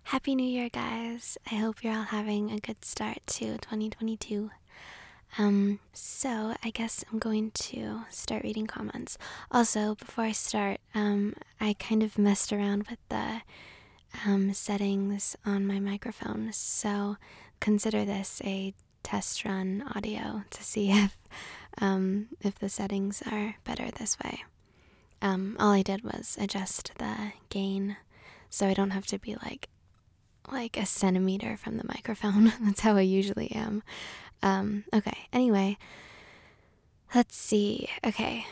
Happy New Year, guys. I hope you're all having a good start to 2022. So I guess I'm going to start reading comments. Also, before I start, I kind of messed around with the settings on my microphone. So consider this a test run audio to see if the settings are better this way. All I did was adjust the gain so I don't have to be like a centimeter from the microphone. That's how I usually am. Okay, anyway, let's see. Okay.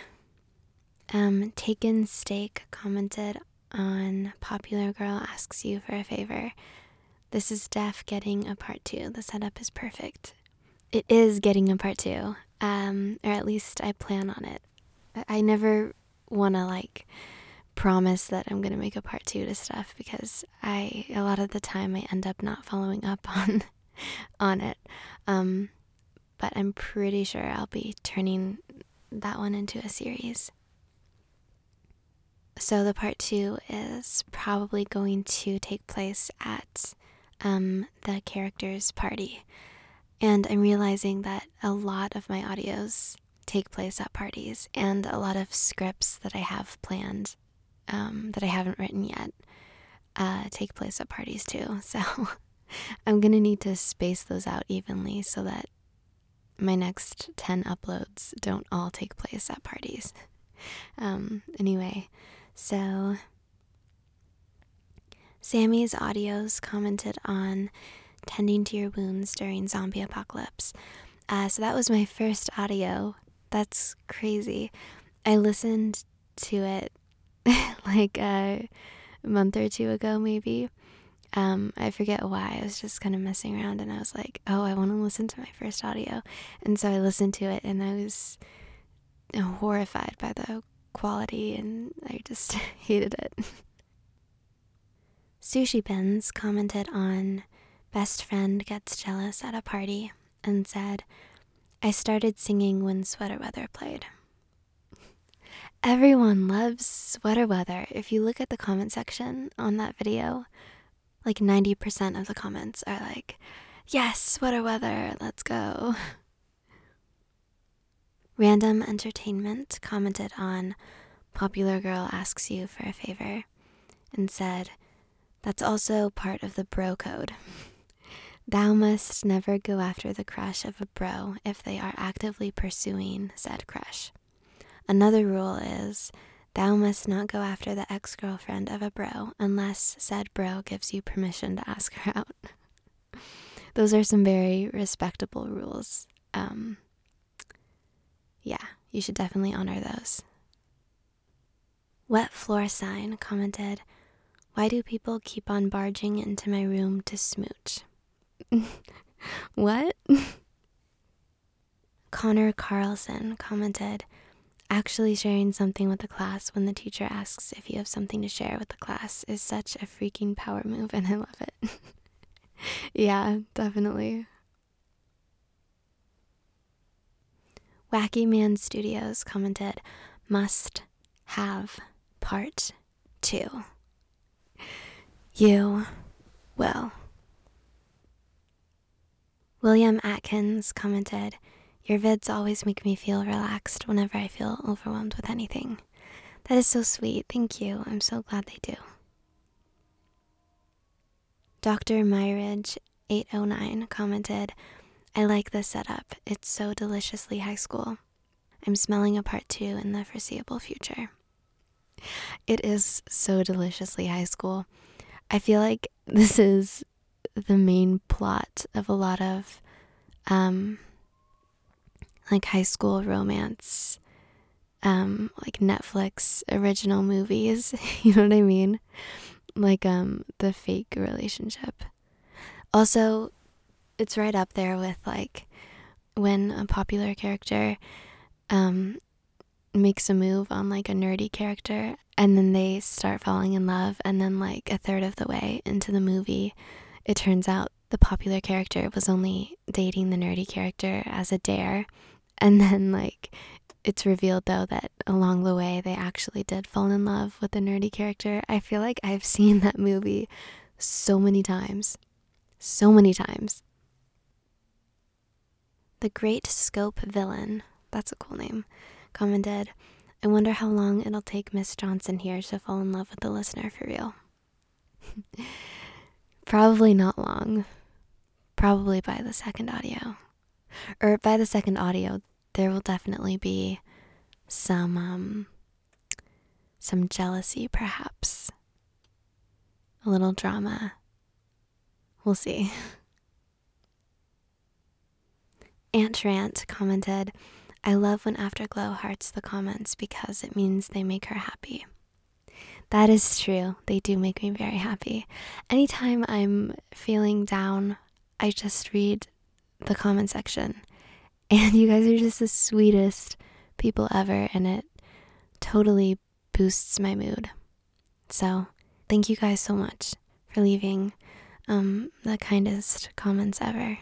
Taken Steak commented on Popular Girl Asks You for a Favor. This is Def getting a part 2. The setup is perfect. It is getting a part 2. Or at least I plan on it. I never want to promise that I'm gonna make a part 2 to stuff because a lot of the time I end up not following up on it. But I'm pretty sure I'll be turning that one into a series. So the part 2 is probably going to take place at the character's party. And I'm realizing that a lot of my audios take place at parties, and a lot of scripts that I have planned that I haven't written yet take place at parties too. So I'm gonna need to space those out evenly so that my next 10 uploads don't all take place at parties. Anyway, so Sammy's audios commented on tending to your wounds during zombie apocalypse. So that was my first audio. That's crazy. I listened to it like a month or two ago, maybe. I forget why. I was just kind of messing around and I was like, oh, I want to listen to my first audio. And so I listened to it and I was horrified by the quality and I just hated it. Sushi Bins commented on Best Friend Gets Jealous at a Party and said, I started singing when Sweater Weather played. Everyone loves Sweater Weather. If you look at the comment section on that video, like 90% of the comments are like, yes, Sweater Weather, let's go. Random Entertainment commented on Popular Girl Asks You for a Favor and said, that's also part of the bro code. Thou must never go after the crush of a bro if they are actively pursuing said crush. Another rule is, thou must not go after the ex-girlfriend of a bro unless said bro gives you permission to ask her out. Those are some very respectable rules. Yeah, you should definitely honor those. Wet Floor Sign commented, why do people keep on barging into my room to smooch? What? Connor Carlson commented, actually sharing something with the class when the teacher asks if you have something to share with the class is such a freaking power move and I love it. Yeah, definitely. Wacky Man Studios commented, must have part 2. You will. William Atkins commented, your vids always make me feel relaxed whenever I feel overwhelmed with anything. That is so sweet. Thank you. I'm so glad they do. Dr. Myridge 809 commented, I like this setup. It's so deliciously high school. I'm smelling a part 2 in the foreseeable future. It is so deliciously high school. I feel like this is the main plot of a lot of high school romance, like Netflix original movies. You know what I mean? Like the fake relationship. Also, it's right up there with like when a popular character makes a move on like a nerdy character and then they start falling in love, and then like a third of the way into the movie it turns out the popular character was only dating the nerdy character as a dare, and then like it's revealed though that along the way they actually did fall in love with the nerdy character. I feel like I've seen that movie so many times. So many times. The Great Scope Villain, that's a cool name, commented, I wonder how long it'll take Miss Johnson here to fall in love with the listener for real. Probably not long. Probably by the second audio. Or by the second audio, there will definitely be some jealousy, perhaps. A little drama. We'll see. Aunt Rant commented, I love when Afterglow hearts the comments because it means they make her happy. That is true. They do make me very happy. Anytime I'm feeling down, I just read the comment section. And you guys are just the sweetest people ever, and it totally boosts my mood. So thank you guys so much for leaving the kindest comments ever.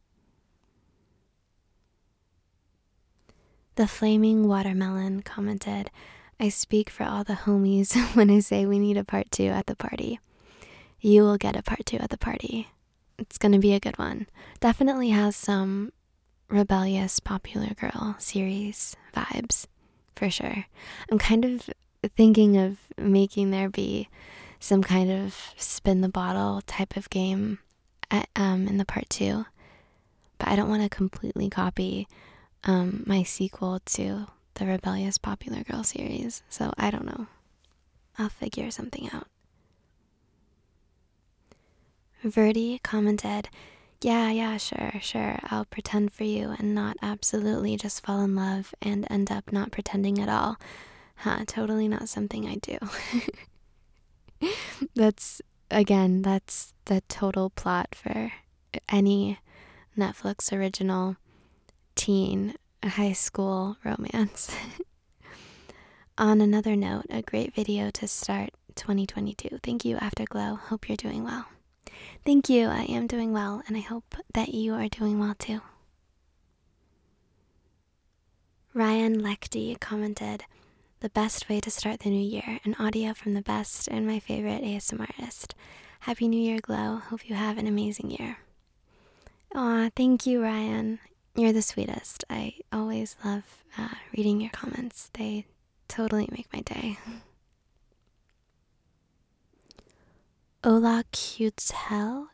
The Flaming Watermelon commented, I speak for all the homies when I say we need a part 2 at the party. You will get a part 2 at the party. It's gonna be a good one. Definitely has some rebellious popular girl series vibes, for sure. I'm kind of thinking of making there be some kind of spin the bottle type of game in the part 2. But I don't want to completely copy my sequel to the rebellious popular girl series, so I don't know. I'll figure something out. Verdi commented, yeah, sure, I'll pretend for you and not absolutely just fall in love and end up not pretending at all. Totally not something I do. That's the total plot for any Netflix original teen high school romance. On another note, a great video to start 2022. Thank you, Afterglow. Hope you're doing well. Thank you. I am doing well, and I hope that you are doing well too. Ryan Lechty commented, the best way to start the new year, an audio from the best and my favorite ASMR artist. Happy New Year, Glow. Hope you have an amazing year. Aw, thank you, Ryan. You're the sweetest. I always love reading your comments. They totally make my day. Ola Cutel,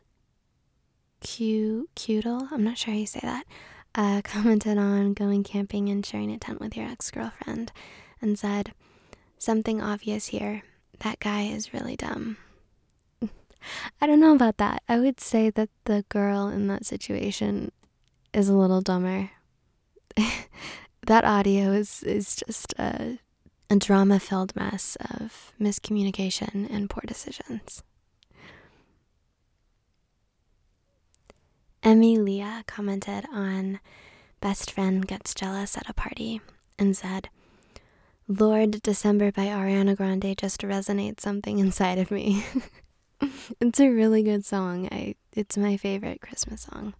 I'm not sure how you say that, commented on going camping and sharing a tent with your ex-girlfriend and said, something obvious here, that guy is really dumb. I don't know about that. I would say that the girl in that situation is a little dumber. That audio is just a drama-filled mess of miscommunication and poor decisions. Emmy Leah commented on Best Friend Gets Jealous at a Party and said, Lord December by Ariana Grande just resonates something inside of me. It's a really good song. It's my favorite Christmas song.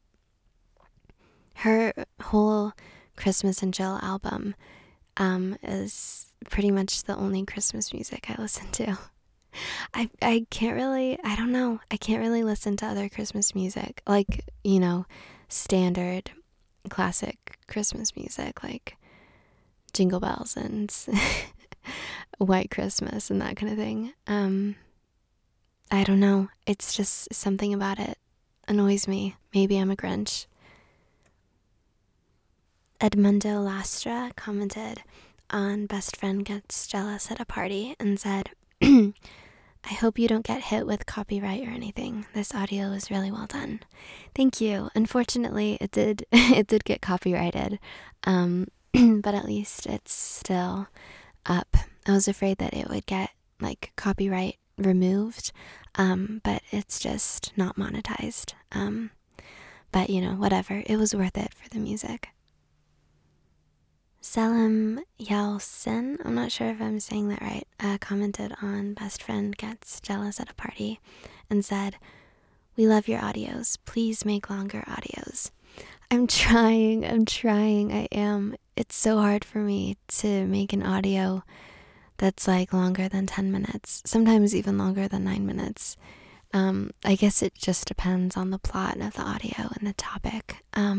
Her whole Christmas and Jill album is pretty much the only Christmas music I listen to. I can't really listen to other Christmas music, like, standard classic Christmas music, like Jingle Bells and White Christmas and that kind of thing. I don't know. It's just something about it annoys me. Maybe I'm a Grinch. Edmundo Lastra commented on Best Friend Gets Jealous at a Party and said, I hope you don't get hit with copyright or anything. This audio is really well done. Thank you. Unfortunately, it did get copyrighted, but at least it's still up. I was afraid that it would get copyright removed, but it's just not monetized. But whatever. It was worth it for the music. Selim Yalsin, I'm not sure if I'm saying that right, commented on Best Friend Gets Jealous at a Party and said, we love your audios. Please make longer audios. I'm trying, I am. It's so hard for me to make an audio that's longer than 10 minutes, sometimes even longer than 9 minutes. I guess it just depends on the plot of the audio and the topic.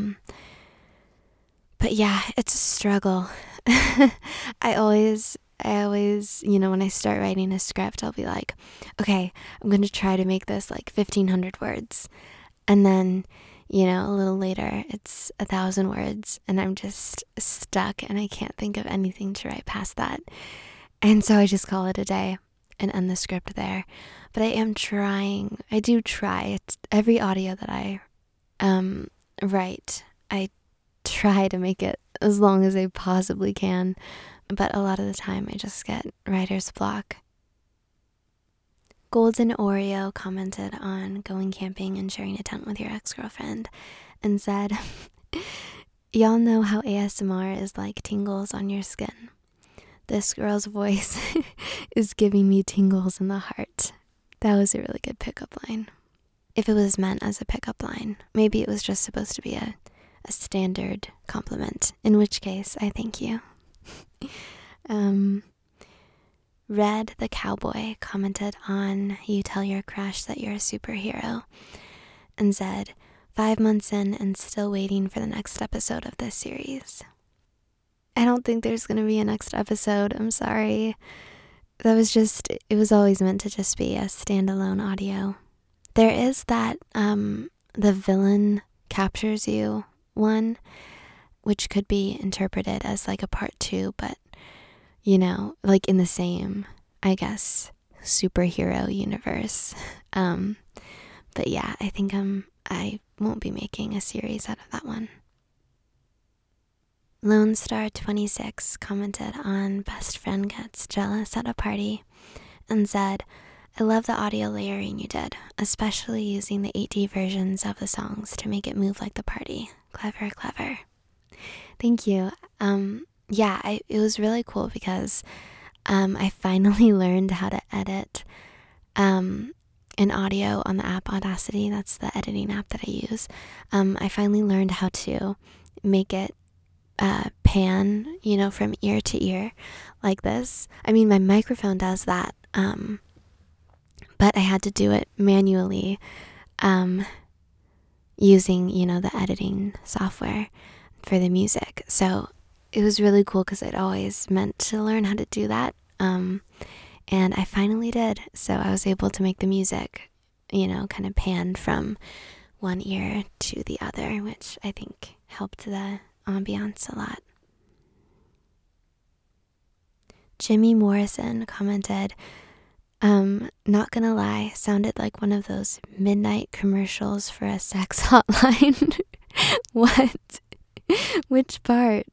But yeah, it's a struggle. I always, when I start writing a script, I'll be like, okay, I'm going to try to make this like 1,500 words. And then, a little later, it's 1,000 words and I'm just stuck and I can't think of anything to write past that. And so I just call it a day and end the script there. But I am trying. I do try. It's every audio that I write, I try to make it as long as I possibly can. But a lot of the time, I just get writer's block. Golden Oreo commented on going camping and sharing a tent with your ex-girlfriend and said, y'all know how ASMR is like tingles on your skin. This girl's voice is giving me tingles in the heart. That was a really good pickup line. If it was meant as a pickup line, maybe it was just supposed to be a standard compliment, in which case I thank you. Red the Cowboy commented on You Tell Your Crush That You're a Superhero and said, 5 months in and still waiting for the next episode of this series. I don't think there's going to be a next episode. I'm sorry. It was always meant to just be a standalone audio. There is that, the villain captures you one, which could be interpreted as like a part 2, but, like in the same, I guess, superhero universe. But yeah, I think I won't be making a series out of that one. Lone Star 26 commented on Best Friend Gets Jealous at a Party and said, I love the audio layering you did, especially using the 8D versions of the songs to make it move like the party. Clever, clever. Thank you. It was really cool because I finally learned how to edit an audio on the app Audacity. That's the editing app that I use. I finally learned how to make it pan, from ear to ear like this. I mean, my microphone does that, but I had to do it manually using, the editing software for the music. So it was really cool because I'd always meant to learn how to do that. And I finally did. So I was able to make the music, kind of panned from one ear to the other, which I think helped the ambiance a lot. Jimmy Morrison commented, not gonna lie, sounded like one of those midnight commercials for a sex hotline. What? Which part?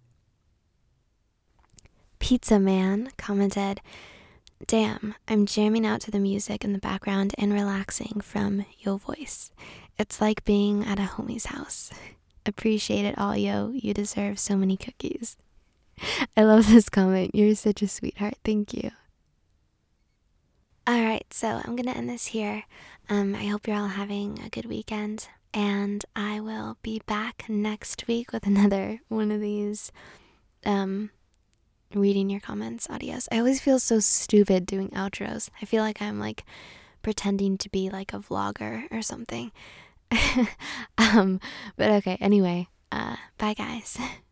Pizza Man commented, damn, I'm jamming out to the music in the background and relaxing from your voice. It's like being at a homie's house. Appreciate it all, yo. You deserve so many cookies. I love this comment. You're such a sweetheart. Thank you. Alright, so I'm gonna end this here. I hope you're all having a good weekend, and I will be back next week with another one of these reading your comments audios. I always feel so stupid doing outros. I feel like I'm like pretending to be like a vlogger or something. But okay, anyway, bye guys.